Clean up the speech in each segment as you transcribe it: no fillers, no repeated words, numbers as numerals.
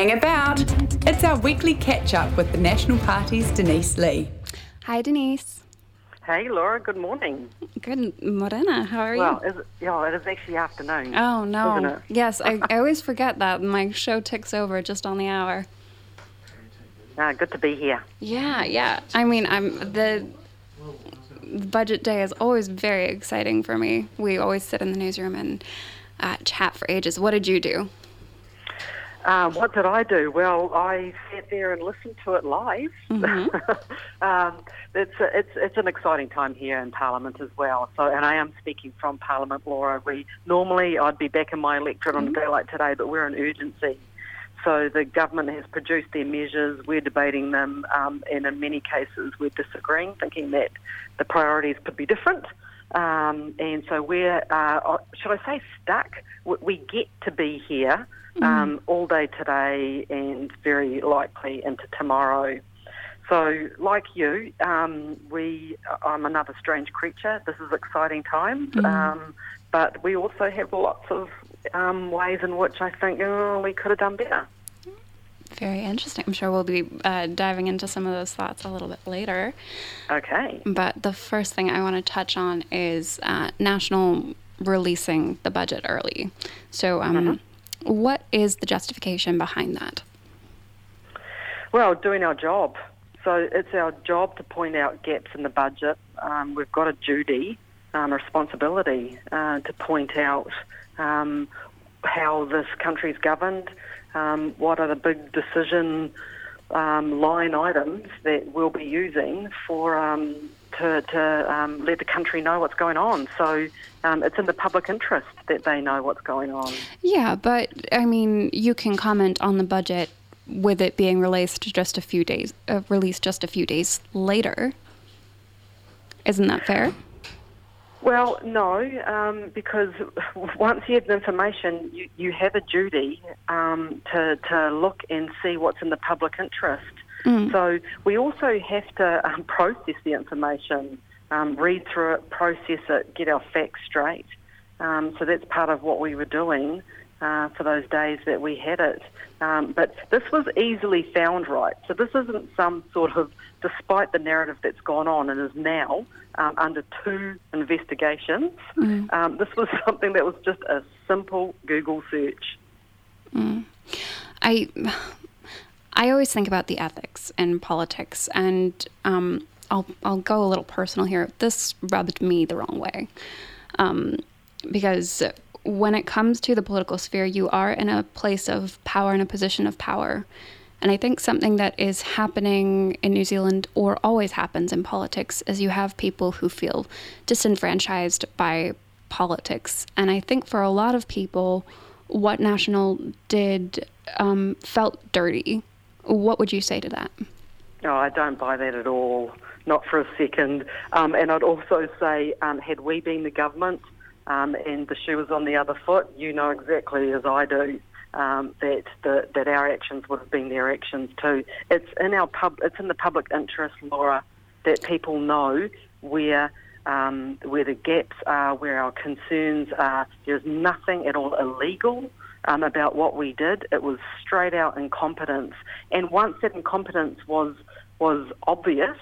Hang about. It's our weekly catch-up with the National Party's Denise Lee. Hi, Denise. Hey, Laura. Good morning. Good morena. How are you? Well, it is actually afternoon. Oh, no. Isn't it? Yes, I always forget that. My show ticks over just on the hour. Good to be here. Yeah. I mean, the budget day is always very exciting for me. We always sit in the newsroom and chat for ages. What did you do? What did I do? Well, I sat there and listened to it live. Mm-hmm. It's an exciting time here in Parliament as well. So, and I am speaking from Parliament, Laura. Normally I'd be back in my electorate on a day like today, but we're in urgency. So the government has produced their measures. We're debating them, and in many cases we're disagreeing, thinking that the priorities could be different. And so we're, should I say, stuck? We get to be here all day today and very likely into tomorrow. So, like you, I'm another strange creature. This is exciting times, but we also have lots of ways in which I think we could have done better. Very interesting. I'm sure we'll be diving into some of those thoughts a little bit later. Okay. But the first thing I want to touch on is National releasing the budget early. So what is the justification behind that? Well, doing our job. So it's our job to point out gaps in the budget. We've got a duty, a responsibility to point out how this country's governed, what are the big decision line items that we'll be using for to let the country know what's going on. So it's in the public interest that they know what's going on. Yeah, but I mean, you can comment on the budget with it being released just a few days later. Isn't that fair? Well, no, because once you have the information, you have a duty to look and see what's in the public interest. So we also have to process the information, read through it, process it, get our facts straight. So that's part of what we were doing for those days that we had it. But this was easily found, right? So this isn't some sort of, despite the narrative that's gone on and is now under 2 investigations, this was something that was just a simple Google search. I always think about the ethics in politics, and I'll go a little personal here. This rubbed me the wrong way, because when it comes to the political sphere, you are in a place of power, in a position of power. And I think something that is happening in New Zealand, or always happens in politics, is you have people who feel disenfranchised by politics. And I think for a lot of people, what National did felt dirty. What would you say to that? No, I don't buy that at all, not for a second. And I'd also say, had we been the government and the shoe was on the other foot, you know exactly as I do that our actions would have been their actions too. It's in the public interest, Laura, that people know where the gaps are, where our concerns are. There's nothing at all illegal about what we did. It was straight out incompetence. And once that incompetence was obvious,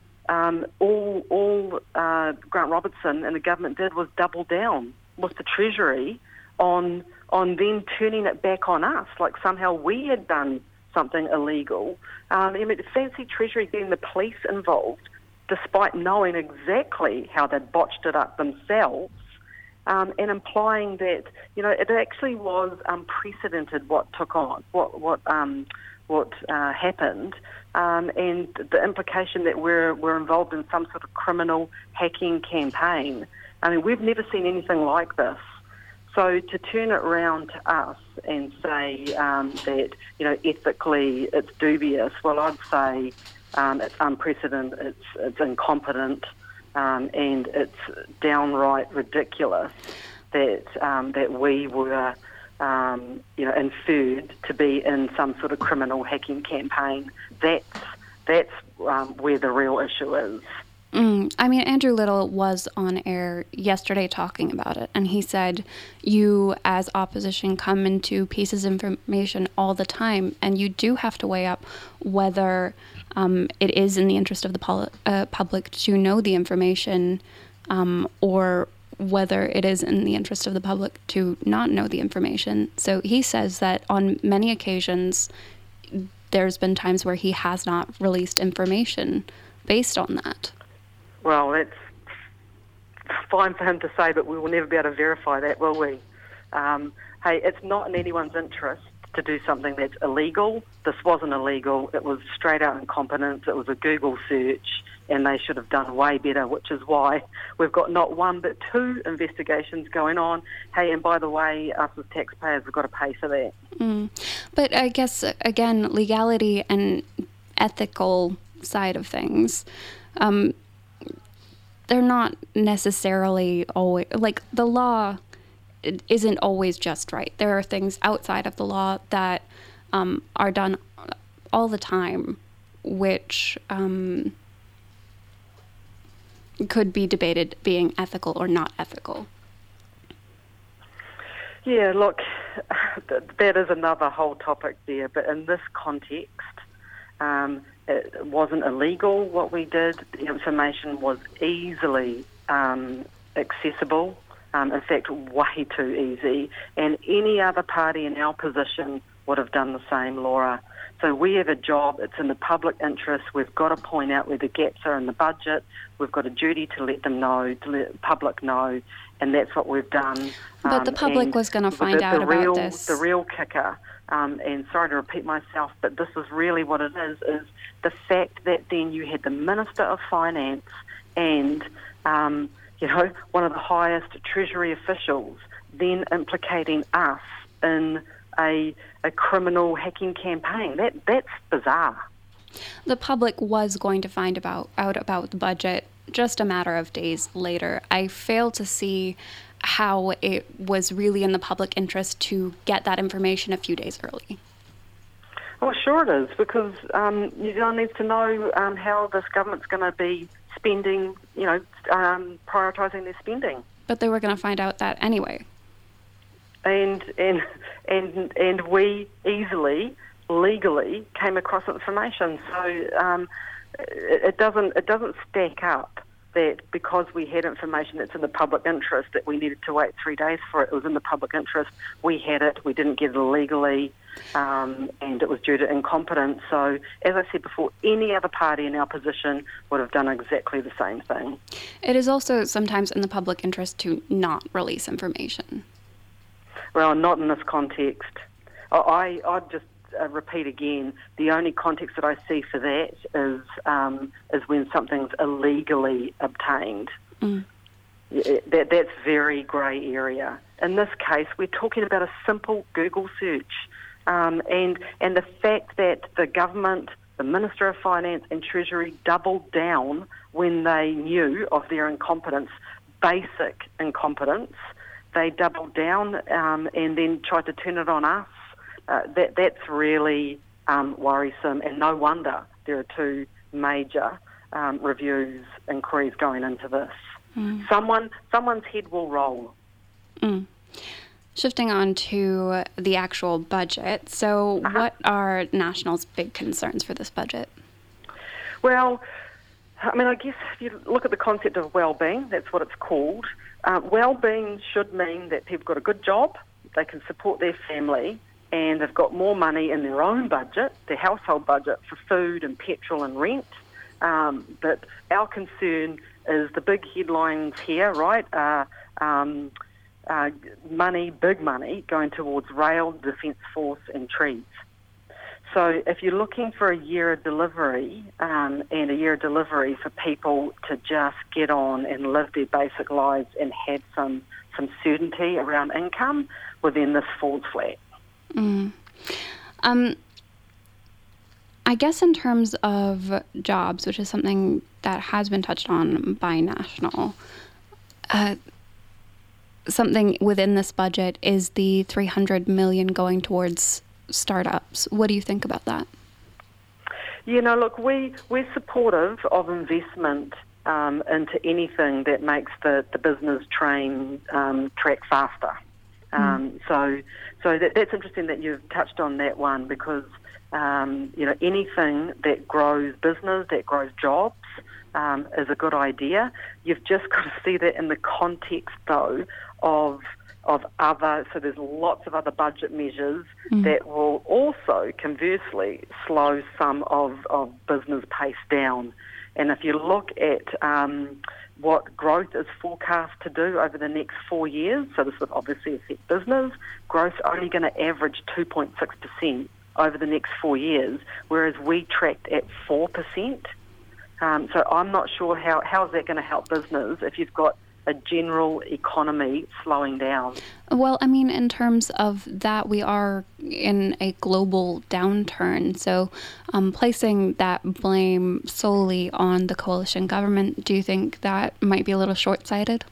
all Grant Robertson and the government did was double down with the Treasury on then turning it back on us, like somehow we had done something illegal. Fancy Treasury getting the police involved, despite knowing exactly how they'd botched it up themselves, and implying that it actually was unprecedented what happened, and the implication that we're involved in some sort of criminal hacking campaign. I mean, we've never seen anything like this. So to turn it around to us and say that ethically it's dubious, well, I'd say it's unprecedented, it's incompetent, and it's downright ridiculous that we were inferred to be in some sort of criminal hacking campaign. That's where the real issue is. I mean, Andrew Little was on air yesterday talking about it, and he said, you as opposition come into pieces of information all the time, and you do have to weigh up whether it is in the interest of the public to know the information, or whether it is in the interest of the public to not know the information. So he says that on many occasions, there's been times where he has not released information based on that. Well, it's fine for him to say, but we will never be able to verify that, will we? Hey, it's not in anyone's interest to do something that's illegal. This wasn't illegal. It was straight out incompetence. It was a Google search, and they should have done way better, which is why we've got not one but two investigations going on. Hey, and by the way, us as taxpayers have got to pay for that. But I guess, again, legality and ethical side of things, they're not necessarily always, like, the law isn't always just right. There are things outside of the law that are done all the time, which could be debated being ethical or not ethical. Yeah, look, that is another whole topic there, but in this context, it wasn't illegal what we did. The information was easily accessible, in fact, way too easy, and any other party in our position would have done the same, Laura. So we have a job, it's in the public interest, we've got to point out where the gaps are in the budget, we've got a duty to let them know, to let the public know, and that's what we've done. But the public was going to find out about this. The real kicker, and sorry to repeat myself, but this is really what it is the fact that then you had the Minister of Finance and, one of the highest Treasury officials then implicating us in a criminal hacking campaign. That's bizarre. The public was going to find out about the budget just a matter of days later. I fail to see how it was really in the public interest to get that information a few days early. Well, sure it is, because New Zealand needs to know how this government's going to be spending, prioritising their spending. But they were going to find out that anyway. And we easily, legally, came across information. So it doesn't stack up that because we had information that's in the public interest that we needed to wait 3 days for it. It was in the public interest. We had it. We didn't get it illegally, and it was due to incompetence. So, as I said before, any other party in our position would have done exactly the same thing. It is also sometimes in the public interest to not release information. Well, not in this context. I'd just repeat again, the only context that I see for that is when something's illegally obtained. That's very grey area. In this case, we're talking about a simple Google search. And the fact that the government, the Minister of Finance and Treasury doubled down when they knew of their incompetence, basic incompetence, they doubled down and then tried to turn it on us. That's really worrisome, and no wonder there are two major reviews, inquiries going into this. Someone's head will roll. Shifting on to the actual budget, so what are National's big concerns for this budget? Well, I mean, I guess if you look at the concept of well-being, that's what it's called. Well-being should mean that people got a good job, they can support their family, and they've got more money in their own budget, their household budget, for food and petrol and rent. But our concern is the big headlines here, right? Money, big money, going towards rail, Defence Force and trees. So if you're looking for a year of delivery, and a year of delivery for people to just get on and live their basic lives and have some certainty around income, well, then this falls flat. I guess in terms of jobs, which is something that has been touched on by National, something within this budget is the $300 million going towards startups. What do you think about that? Look, we're supportive of investment into anything that makes the business train track faster. So that's interesting that you've touched on that one, because anything that grows business, that grows jobs, is a good idea. You've just got to see that in the context, though, of other. So there's lots of other budget measures that will also, conversely, slow some of business pace down. And if you look at what growth is forecast to do over the next 4 years, so this would obviously affect business, growth's only going to average 2.6% over the next 4 years, whereas we tracked at 4%. So I'm not sure how is that going to help business if you've got a general economy slowing down. Well, I mean, in terms of that, we are in a global downturn. So placing that blame solely on the coalition government, do you think that might be a little short-sighted?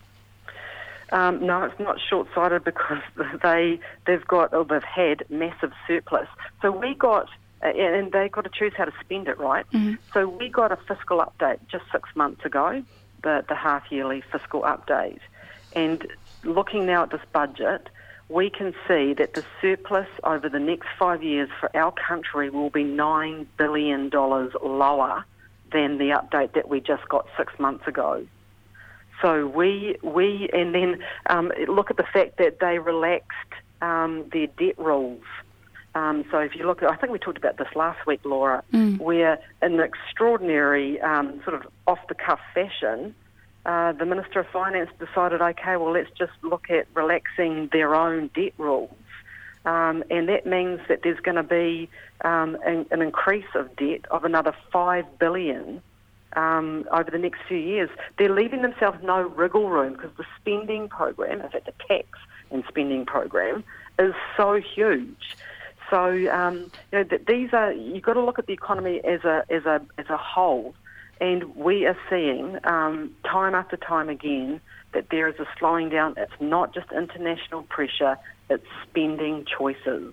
No, it's not short-sighted, because they've had massive surplus. So we got, and they've got to choose how to spend it, right? So we got a fiscal update just 6 months ago, the half-yearly fiscal update. And looking now at this budget, we can see that the surplus over the next 5 years for our country will be $9 billion lower than the update that we just got 6 months ago. So we and then look at the fact that they relaxed their debt rules. So if you look at, I think we talked about this last week, Laura, where in an extraordinary sort of off-the-cuff fashion, the Minister of Finance decided, okay, well, let's just look at relaxing their own debt rules. And that means that there's going to be an increase of debt of another $5 billion over the next few years. They're leaving themselves no wriggle room, because the spending program, in fact the tax and spending program, is so huge. So these are, you've got to look at the economy as a whole, and we are seeing time after time again that there is a slowing down. It's not just international pressure; it's spending choices.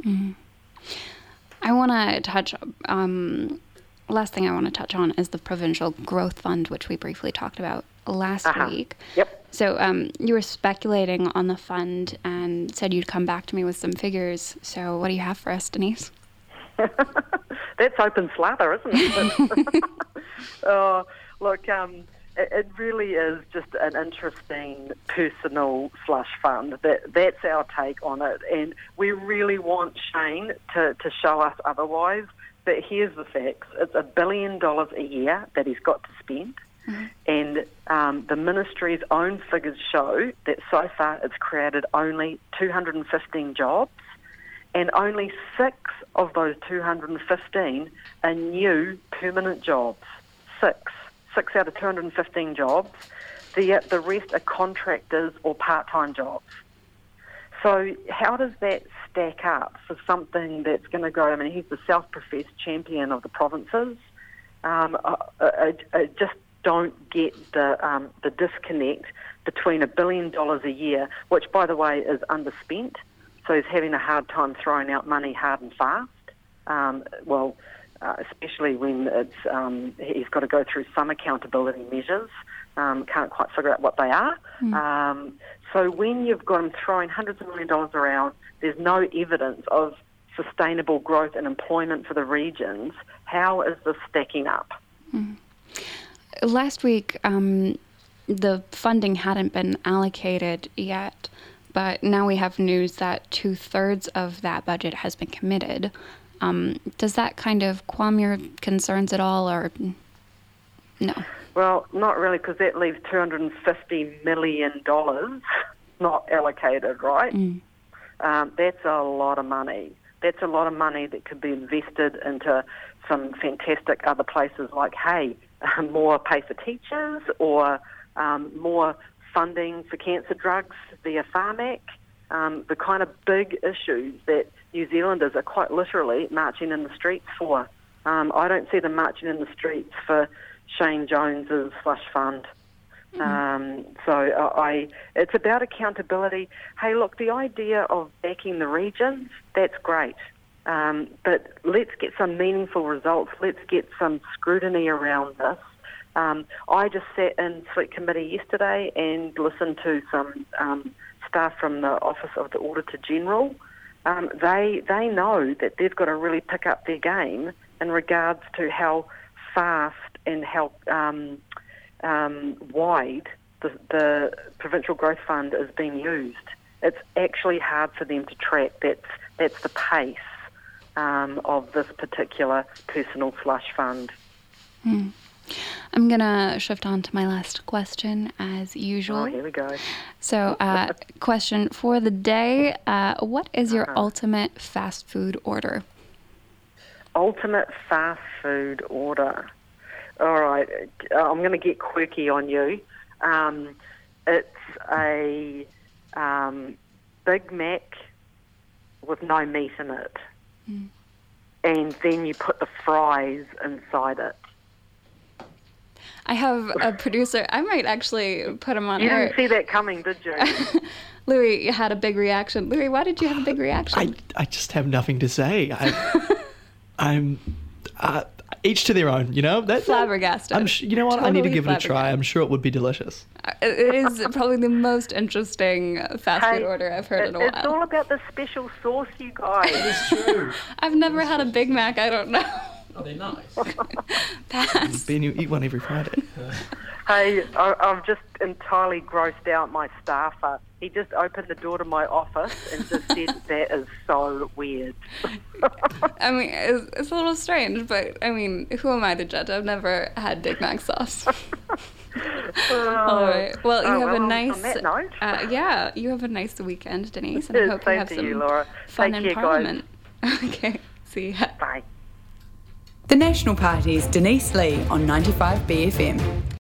I want to touch. Last thing I want to touch on is the Provincial Growth Fund, which we briefly talked about last week. Yep. So you were speculating on the fund and said you'd come back to me with some figures. So what do you have for us, Denise? That's open slather, isn't it? Look, it really is just an interesting personal slush fund. That's our take on it. And we really want Shane to show us otherwise. But here's the facts. It's $1 billion a year that he's got to spend. And the ministry's own figures show that so far it's created only 215 jobs, and only 6 of those 215 are new permanent jobs. 6 out of 215 jobs. The rest are contractors or part-time jobs. So how does that stack up for something that's going to go? I mean, he's the self-professed champion of the provinces. I just don't get the disconnect between $1 billion a year, which, by the way, is underspent. So he's having a hard time throwing out money hard and fast. Especially when he's got to go through some accountability measures. Can't quite figure out what they are. So when you've got him throwing hundreds of $millions around, there's no evidence of sustainable growth and employment for the regions. How is this stacking up? Last week, the funding hadn't been allocated yet, but now we have news that 2/3 of that budget has been committed. Does that kind of qualm your concerns at all, or no? Well, not really, because that leaves $250 million not allocated, right? That's a lot of money. That's a lot of money that could be invested into some fantastic other places, like, hey, more pay for teachers, or more funding for cancer drugs via Pharmac, the kind of big issues that New Zealanders are quite literally marching in the streets for. I don't see them marching in the streets for Shane Jones's slush fund. It's about accountability. Hey, look, the idea of backing the regions, that's great. But let's get some meaningful results. Let's get some scrutiny around this. I just sat in Select Committee yesterday and listened to some staff from the Office of the Auditor General. They know that they've got to really pick up their game in regards to how fast and how wide the Provincial Growth Fund is being used. It's actually hard for them to track. That's the pace of this particular personal slush fund. I'm going to shift on to my last question, as usual. Oh, here we go. So, question for the day. What is your ultimate fast food order? Ultimate fast food order. All right. I'm going to get quirky on you. It's a Big Mac with no meat in it. And then you put the fries inside it. I have a producer. I might actually put him on air. You didn't see that coming, did you? Louis had a big reaction. Louis, why did you have a big reaction? I just have nothing to say. I'm each to their own, you know? Flabbergasted. You know what? Totally I need to give it a try. I'm sure it would be delicious. It is probably the most interesting fast food order I've heard in a while. It's all about the special sauce, you guys. It's true. I've never had a Big Mac. I don't know. Oh, they're nice. Pass. Ben, you eat one every Friday. Hey, I'm just entirely grossed out my staffer. He just opened the door to my office and just said, that is so weird. I mean, it's a little strange, but I mean, who am I to judge? I've never had Big Mac sauce. All right. Well, you have a nice. On that note. You have a nice weekend, Denise, and I hope you have some Laura. fun Take in care, Parliament. Guys. Okay. See ya. Bye. The National Party's Denise Lee on 95 BFM.